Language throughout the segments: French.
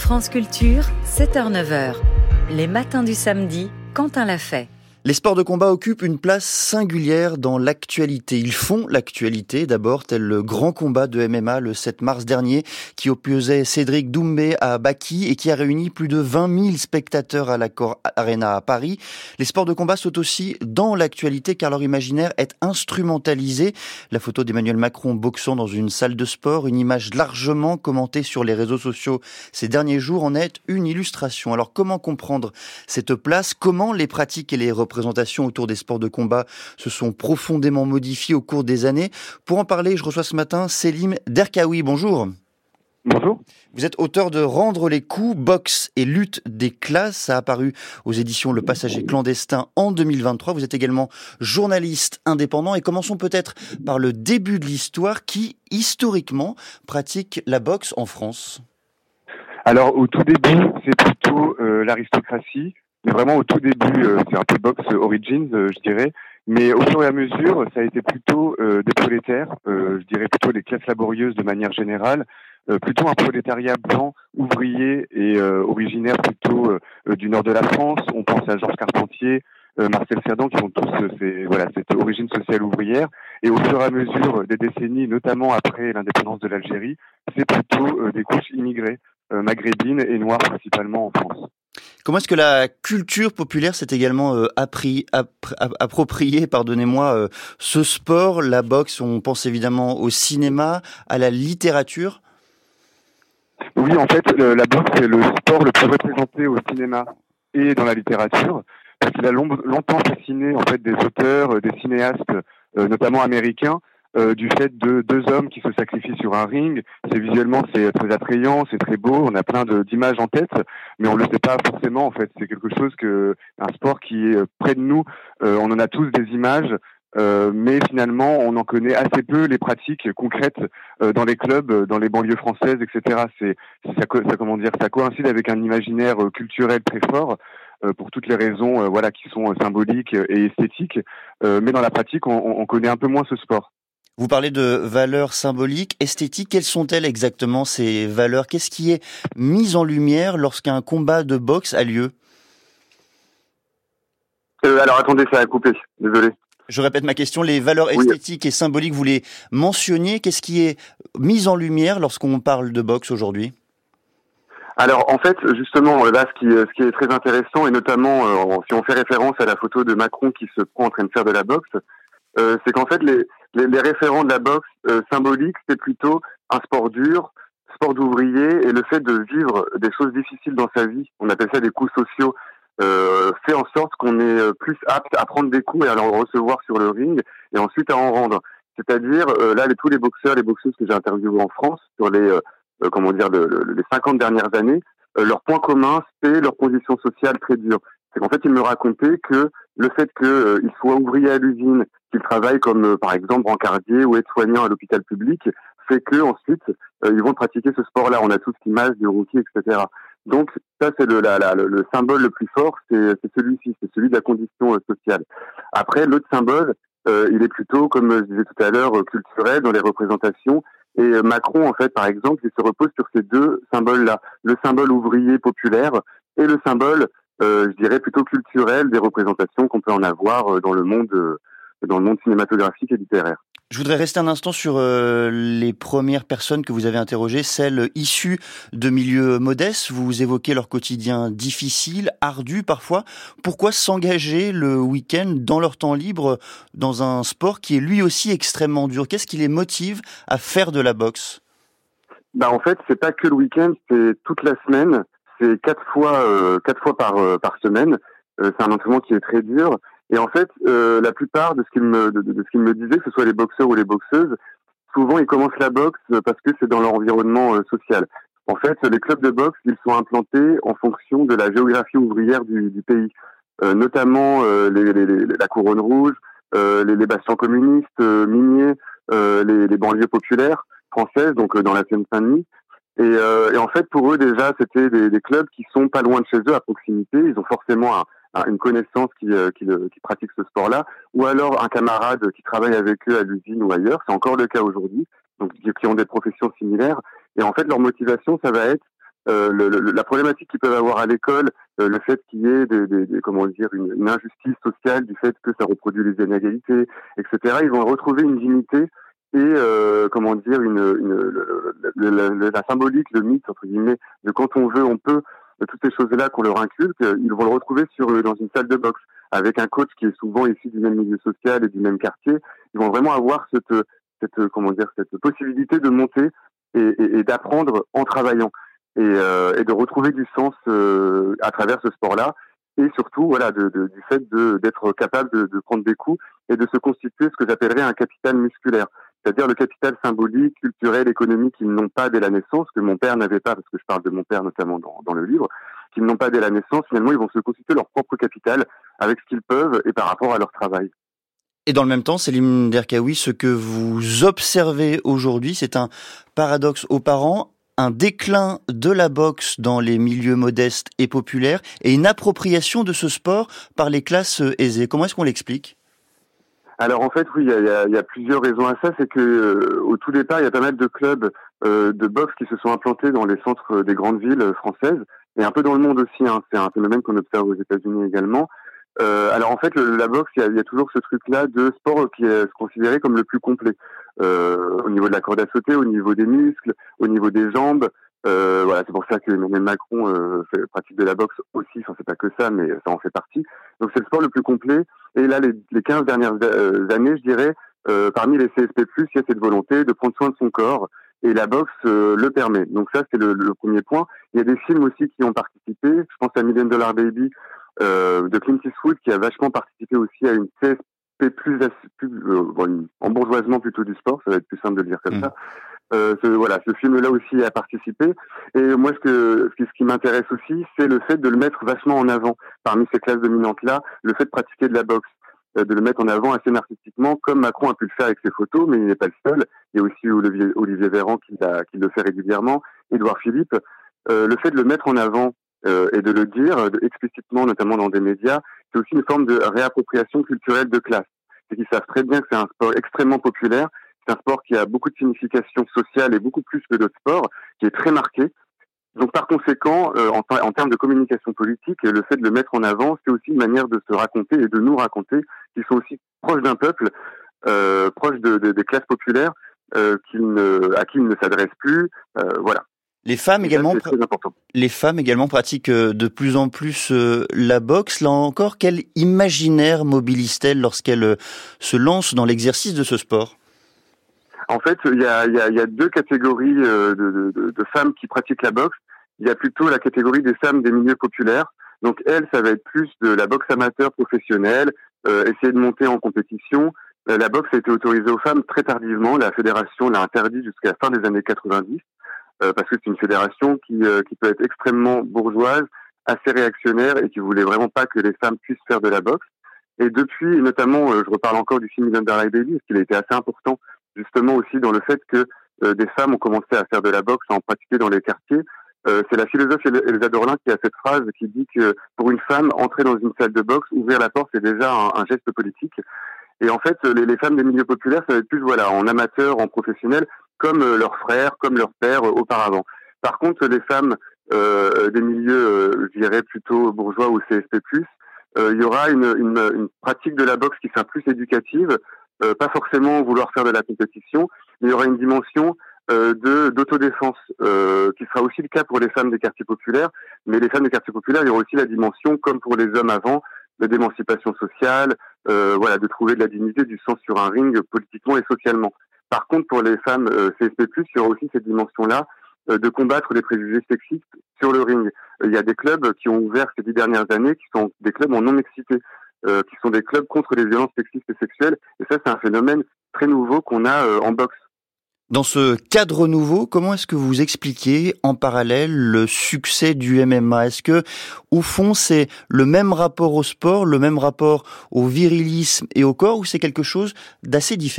France Culture, 7h-9h. Les matins du samedi, Quentin l'a fait. Les sports de combat occupent une place singulière dans l'actualité. Ils font l'actualité d'abord, tel le grand combat de MMA le 7 mars dernier qui opposait Cédric Doumbé à Baki et qui a réuni plus de 20 000 spectateurs à l'Accor Arena à Paris. Les sports de combat sont aussi dans l'actualité car leur imaginaire est instrumentalisé. La photo d'Emmanuel Macron boxant dans une salle de sport, une image largement commentée sur les réseaux sociaux ces derniers jours en est une illustration. Alors comment comprendre cette place? Comment les pratiques et les représentations autour des sports de combat se sont profondément modifiées au cours des années? Pour en parler, je reçois ce matin Selim Derkaoui. Bonjour. Bonjour. Vous êtes auteur de Rendre les coups, boxe et lutte des classes. Ça a apparu aux éditions Le Passager clandestin en 2023. Vous êtes également journaliste indépendant. Et commençons peut-être par le début de l'histoire. Qui, historiquement, pratique la boxe en France? Alors, au tout début, c'est plutôt l'aristocratie. Mais vraiment, au tout début, c'est un peu boxe origins, je dirais. Mais au fur et à mesure, ça a été plutôt des prolétaires, je dirais plutôt les classes laborieuses de manière générale, plutôt un prolétariat blanc, ouvrier et originaire plutôt du nord de la France. On pense à Georges Carpentier, Marcel Cerdan, qui ont tous cette origine sociale ouvrière. Et au fur et à mesure des décennies, notamment après l'indépendance de l'Algérie, c'est plutôt des couches immigrées, maghrébines et noires principalement en France. Comment est-ce que la culture populaire s'est également appropriée, ce sport, la boxe? On pense évidemment au cinéma, à la littérature. Oui, en fait, la boxe est le sport le plus représenté au cinéma et dans la littérature, parce qu'il a longtemps fasciné en fait des auteurs, des cinéastes, notamment américains, du fait de deux hommes qui se sacrifient sur un ring. C'est très attrayant, c'est très beau, on a plein d'images en tête, mais on le sait pas forcément en fait. C'est quelque chose un sport qui est près de nous. On en a tous des images, mais finalement on en connaît assez peu les pratiques concrètes dans les clubs, dans les banlieues françaises, etc. Ça coïncide avec un imaginaire culturel très fort. Pour toutes les raisons qui sont symboliques et esthétiques, mais dans la pratique on connaît un peu moins ce sport. Vous parlez de valeurs symboliques, esthétiques. Quelles sont-elles exactement, ces valeurs? Qu'est-ce qui est mis en lumière lorsqu'un combat de boxe a lieu? Alors attendez, ça a coupé, désolé. Je répète ma question, les valeurs esthétiques et symboliques, vous les mentionniez. Qu'est-ce qui est mis en lumière lorsqu'on parle de boxe aujourd'hui? Alors en fait, justement, là, ce qui est très intéressant, et notamment si on fait référence à la photo de Macron qui se prend en train de faire de la boxe, c'est qu'en fait les référents de la boxe symbolique, c'est plutôt un sport dur, sport d'ouvrier, et le fait de vivre des choses difficiles dans sa vie, on appelle ça des coups sociaux, fait en sorte qu'on est plus apte à prendre des coups et à en recevoir sur le ring et ensuite à en rendre. C'est-à-dire tous les boxeurs, les boxeuses que j'ai interviewés en France sur les 50 dernières années, leur point commun, c'est leur condition sociale très dure. C'est qu'en fait, ils me racontaient que le fait qu'ils soient ouvriers à l'usine, qu'ils travaillent comme par exemple brancardier ou aide-soignant à l'hôpital public, fait que ensuite ils vont pratiquer ce sport-là. On a tous l'image du rookie, etc. Donc ça, c'est le symbole le plus fort, c'est celui-ci, c'est celui de la condition sociale. Après, l'autre symbole, il est plutôt, comme je disais tout à l'heure, culturel dans les représentations. Et Macron, en fait, par exemple, il se repose sur ces deux symboles-là, le symbole ouvrier populaire et le symbole, je dirais, plutôt culturel des représentations qu'on peut en avoir dans le monde cinématographique et littéraire. Je voudrais rester un instant sur les premières personnes que vous avez interrogées, celles issues de milieux modestes. Vous évoquez leur quotidien difficile, ardu parfois. Pourquoi s'engager le week-end dans leur temps libre dans un sport qui est lui aussi extrêmement dur? Qu'est-ce qui les motive à faire de la boxe? En fait, c'est pas que le week-end, c'est toute la semaine. C'est 4 fois par semaine. C'est un entraînement qui est très dur. Et en fait, la plupart de ce qu'ils me disaient, que ce soit les boxeurs ou les boxeuses, souvent ils commencent la boxe parce que c'est dans leur environnement social. En fait, les clubs de boxe, ils sont implantés en fonction de la géographie ouvrière du pays, notamment la Couronne Rouge, les bastions communistes, miniers, les banlieues populaires françaises, donc dans la Seine-Saint-Denis. Et en fait, pour eux déjà, c'était des clubs qui sont pas loin de chez eux, à proximité. Ils ont forcément une connaissance qui pratique ce sport-là, ou alors un camarade qui travaille avec eux à l'usine ou ailleurs. C'est encore le cas aujourd'hui, donc qui ont des professions similaires. Et en fait, leur motivation, ça va être la problématique qu'ils peuvent avoir à l'école, le fait qu'il y ait une injustice sociale du fait que ça reproduit les inégalités, etc. Ils vont retrouver une dignité et la symbolique, le mythe entre guillemets de quand on veut, on peut, de toutes ces choses-là qu'on leur inculque, ils vont le retrouver dans une salle de boxe avec un coach qui est souvent issu du même milieu social et du même quartier. Ils vont vraiment avoir cette possibilité de monter et d'apprendre en travaillant et de retrouver du sens à travers ce sport-là. Et surtout, voilà, du fait d'être capable de prendre des coups et de se constituer ce que j'appellerais un capital musculaire. C'est-à-dire le capital symbolique, culturel, économique qu'ils n'ont pas dès la naissance, que mon père n'avait pas, parce que je parle de mon père notamment dans le livre, qu'ils n'ont pas dès la naissance. Finalement, ils vont se constituer leur propre capital avec ce qu'ils peuvent et par rapport à leur travail. Et dans le même temps, Selim Derkaoui, ce que vous observez aujourd'hui, c'est un paradoxe aux parents, un déclin de la boxe dans les milieux modestes et populaires et une appropriation de ce sport par les classes aisées. Comment est-ce qu'on l'explique ? Alors en fait, oui, il y a plusieurs raisons à ça. C'est que au tout départ, il y a pas mal de clubs de boxe qui se sont implantés dans les centres des grandes villes françaises et un peu dans le monde aussi. C'est un phénomène qu'on observe aux États-Unis également. Alors en fait, la boxe, il y a toujours ce truc-là de sport qui est considéré comme le plus complet. Au niveau de la corde à sauter, au niveau des muscles, au niveau des jambes. Voilà, c'est pour ça que Emmanuel Macron pratique de la boxe aussi. Enfin, c'est pas que ça, mais ça en fait partie. Donc c'est le sport le plus complet. Et là, les 15 dernières années, je dirais, parmi les CSP+, il y a cette volonté de prendre soin de son corps. Et la boxe le permet. Donc ça, c'est le premier point. Il y a des films aussi qui ont participé. Je pense à $1 Million Baby de Clint Eastwood, qui a vachement participé aussi à une CSP+, un embourgeoisement plutôt du sport. Ça va être plus simple de le dire comme ça. Ce film-là aussi a participé. Et moi, ce qui m'intéresse aussi, c'est le fait de le mettre vachement en avant parmi ces classes dominantes-là, le fait de pratiquer de la boxe, de le mettre en avant assez narcissiquement, comme Macron a pu le faire avec ses photos, mais il n'est pas le seul. Il y a aussi Olivier Véran qui le fait régulièrement, Édouard Philippe. Le fait de le mettre en avant et de le dire explicitement, notamment dans des médias, c'est aussi une forme de réappropriation culturelle de classe. C'est qu'ils savent très bien que c'est un sport extrêmement populaire. C'est un sport qui a beaucoup de signification sociale et beaucoup plus que d'autres sports, qui est très marqué. Donc par conséquent, en termes de communication politique, le fait de le mettre en avant, c'est aussi une manière de se raconter et de nous raconter qu'ils sont aussi proches d'un peuple, proches des classes populaires, à qui ils ne s'adressent plus. Voilà. Les femmes également pratiquent de plus en plus la boxe. Là encore, quel imaginaire mobilise-t-elle lorsqu'elles se lancent dans l'exercice de ce sport ? En fait, il y a deux catégories de femmes qui pratiquent la boxe. Il y a plutôt la catégorie des femmes des milieux populaires. Donc elles, ça va être plus de la boxe amateur professionnelle, essayer de monter en compétition. La boxe a été autorisée aux femmes très tardivement. La fédération l'a interdit jusqu'à la fin des années 90, parce que c'est une fédération qui peut être extrêmement bourgeoise, assez réactionnaire et qui voulait vraiment pas que les femmes puissent faire de la boxe. Et depuis, notamment, je reparle encore du film Million Dollar Baby, parce qu'il a été assez important justement aussi dans le fait que des femmes ont commencé à faire de la boxe, à en pratiquer dans les quartiers. C'est la philosophe Elsa Dorlin qui a cette phrase qui dit que pour une femme, entrer dans une salle de boxe, ouvrir la porte, c'est déjà un geste politique. Et en fait, les femmes des milieux populaires, ça va être plus en amateur, en professionnel, comme leurs frères, comme leurs pères auparavant. Par contre, les femmes des milieux, je dirais plutôt bourgeois ou CSP+, il y aura une pratique de la boxe qui sera plus éducative, pas forcément vouloir faire de la compétition, mais il y aura une dimension d'autodéfense qui sera aussi le cas pour les femmes des quartiers populaires. Mais les femmes des quartiers populaires, il y aura aussi la dimension, comme pour les hommes avant, d'émancipation sociale, de trouver de la dignité, du sens sur un ring politiquement et socialement. Par contre, pour les femmes CSP+, il y aura aussi cette dimension-là de combattre les préjugés sexistes sur le ring. Il y a des clubs qui ont ouvert ces 10 dernières années qui sont des clubs en non-mixité, qui sont des clubs contre les violences sexistes et sexuelles. Et ça, c'est un phénomène très nouveau qu'on a en boxe. Dans ce cadre nouveau, comment est-ce que vous expliquez en parallèle le succès du MMA ? Est-ce que, au fond, c'est le même rapport au sport, le même rapport au virilisme et au corps, ou c'est quelque chose d'assez différent ?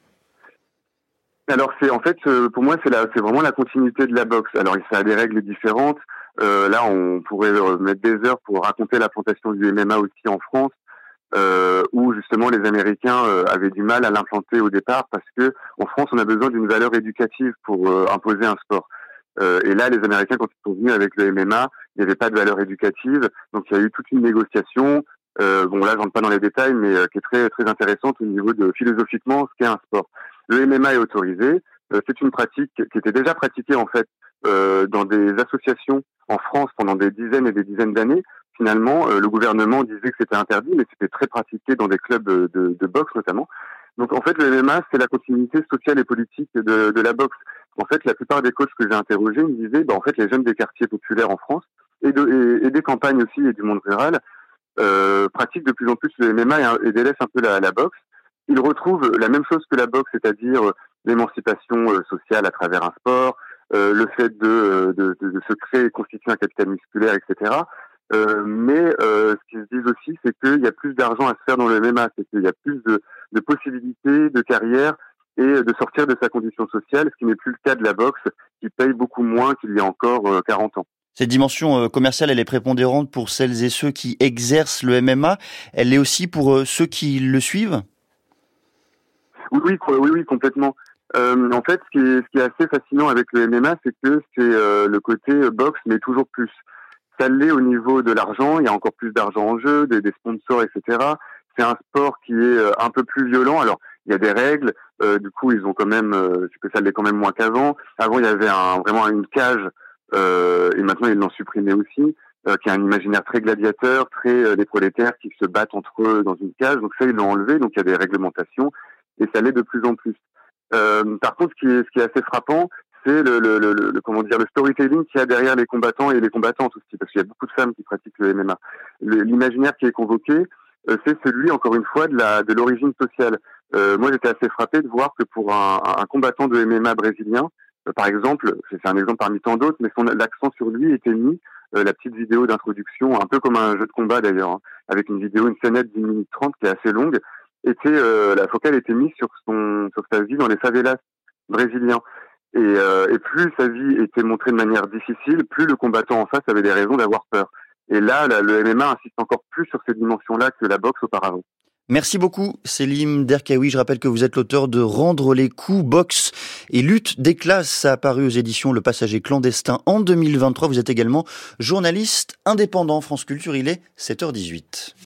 Alors pour moi, c'est vraiment la continuité de la boxe. Alors ça a des règles différentes. Là, on pourrait mettre des heures pour raconter l'implantation du MMA aussi en France, où justement les Américains avaient du mal à l'implanter au départ parce que en France, on a besoin d'une valeur éducative pour imposer un sport. Et là, les Américains, quand ils sont venus avec le MMA, il n'y avait pas de valeur éducative. Donc, il y a eu toute une négociation. Bon, là, je rentre pas dans les détails, mais qui est très, très intéressante au niveau de philosophiquement ce qu'est un sport. Le MMA est autorisé. C'est une pratique qui était déjà pratiquée, en fait, dans des associations en France pendant des dizaines et des dizaines d'années. Finalement, le gouvernement disait que c'était interdit, mais c'était très pratiqué dans des clubs de boxe, notamment. Donc, en fait, le MMA, c'est la continuité sociale et politique de la boxe. En fait, la plupart des coachs que j'ai interrogés me disaient, en fait, les jeunes des quartiers populaires en France et des campagnes aussi et du monde rural pratiquent de plus en plus le MMA et délaissent un peu la boxe. Ils retrouvent la même chose que la boxe, c'est-à-dire l'émancipation sociale à travers un sport, le fait de se créer et constituer un capital musculaire, etc. Mais ce qu'ils se disent aussi, c'est qu'il y a plus d'argent à se faire dans le MMA, c'est qu'il y a plus de possibilités de carrière et de sortir de sa condition sociale, ce qui n'est plus le cas de la boxe, qui paye beaucoup moins qu'il y a encore 40 ans. Cette dimension commerciale, elle est prépondérante pour celles et ceux qui exercent le MMA. Elle l'est aussi pour ceux qui le suivent ? Oui, complètement. En fait, ce qui est assez fascinant avec le MMA, c'est que c'est le côté boxe, mais toujours plus. Ça l'est au niveau de l'argent, il y a encore plus d'argent en jeu, des sponsors, etc. C'est un sport qui est un peu plus violent. Alors, il y a des règles, du coup, ils ont quand même, que ça l'est quand même moins qu'avant. Avant, il y avait vraiment une cage, et maintenant, ils l'ont supprimé aussi, qui est un imaginaire très gladiateur, très des prolétaires qui se battent entre eux dans une cage. Donc ça, ils l'ont enlevé, donc il y a des réglementations, et ça l'est de plus en plus. Par contre, ce qui est assez frappant, c'est le storytelling qu'il y a derrière les combattants et les combattantes aussi, parce qu'il y a beaucoup de femmes qui pratiquent le MMA. L'imaginaire qui est convoqué, c'est celui, encore une fois, de l'origine sociale. Moi, j'étais assez frappé de voir que pour un combattant de MMA brésilien, par exemple, c'est un exemple parmi tant d'autres, mais l'accent sur lui était mis, la petite vidéo d'introduction, un peu comme un jeu de combat d'ailleurs, hein, avec une scénette d'1 minute 30 qui est assez longue, la focale était mise sur sa vie dans les favelas brésiliens. Et plus sa vie était montrée de manière difficile, plus le combattant en face avait des raisons d'avoir peur. Et là, le MMA insiste encore plus sur cette dimension-là que la boxe auparavant. Merci beaucoup, Selim Derkaoui. Je rappelle que vous êtes l'auteur de Rendre les coups, boxe et lutte des classes. Ça a paru aux éditions Le Passager clandestin en 2023. Vous êtes également journaliste indépendant. France Culture, il est 7h18.